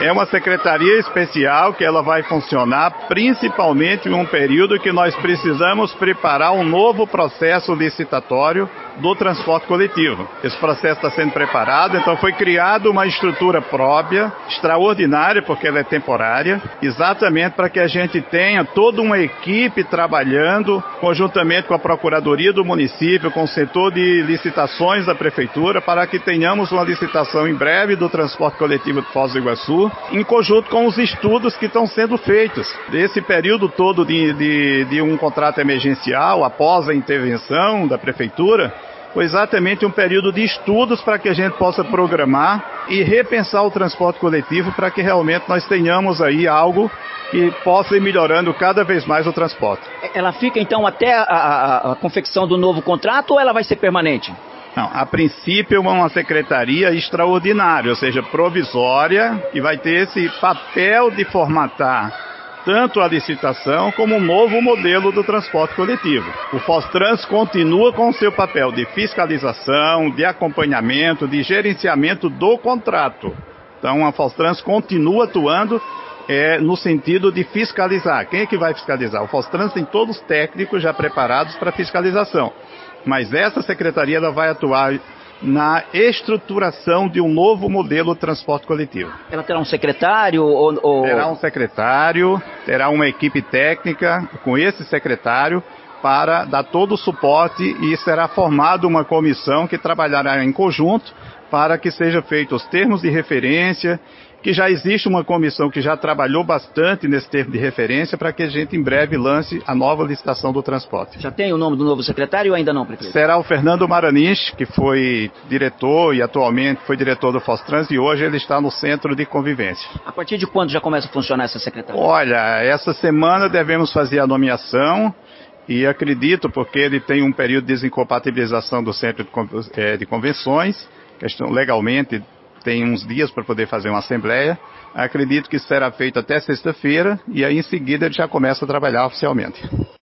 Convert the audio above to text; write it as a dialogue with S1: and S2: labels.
S1: É uma secretaria especial que ela vai funcionar principalmente em um período que nós precisamos preparar um novo processo licitatório do transporte coletivo. Esse processo está sendo preparado, então foi criada uma estrutura própria, extraordinária, porque ela é temporária, exatamente para que a gente tenha toda uma equipe trabalhando conjuntamente com a Procuradoria do município, com o setor de licitações da Prefeitura, para que tenhamos uma licitação em breve do transporte coletivo de Foz do Iguaçu, em conjunto com os estudos que estão sendo feitos. Desse período todo de um contrato emergencial, após a intervenção da Prefeitura, foi exatamente um período de estudos para que a gente possa programar e repensar o transporte coletivo para que realmente nós tenhamos aí algo que possa ir melhorando cada vez mais o transporte.
S2: Ela fica então até a confecção do novo contrato ou ela vai ser permanente?
S1: Não, a princípio é uma secretaria extraordinária, ou seja, provisória, que vai ter esse papel de formatar tanto a licitação como um novo modelo do transporte coletivo. O Fostrans continua com o seu papel de fiscalização, de acompanhamento, de gerenciamento do contrato. Então a Fostrans continua atuando no sentido de fiscalizar. Quem é que vai fiscalizar? O Fostrans tem todos os técnicos já preparados para fiscalização. Mas essa secretaria ela vai atuar na estruturação de um novo modelo de transporte coletivo.
S2: Ela terá um secretário ou...
S1: Terá um secretário, terá uma equipe técnica com esse secretário para dar todo o suporte e será formada uma comissão que trabalhará em conjunto para que sejam feitos os termos de referência, que já existe uma comissão que já trabalhou bastante nesse termo de referência para que a gente em breve lance a nova licitação do transporte.
S2: Já tem o nome do novo secretário ou ainda não, prefeito?
S1: Será o Fernando Maranich, que foi diretor e atualmente foi diretor do Fostrans e hoje ele está no Centro de Convivência.
S2: A partir de quando já começa a funcionar essa secretaria?
S1: Olha, essa semana devemos fazer a nomeação e acredito, porque ele tem um período de desincompatibilização do Centro de Convenções, questão legalmente tem uns dias para poder fazer uma assembleia. Acredito que será feito até sexta-feira e aí em seguida ele já começa a trabalhar oficialmente.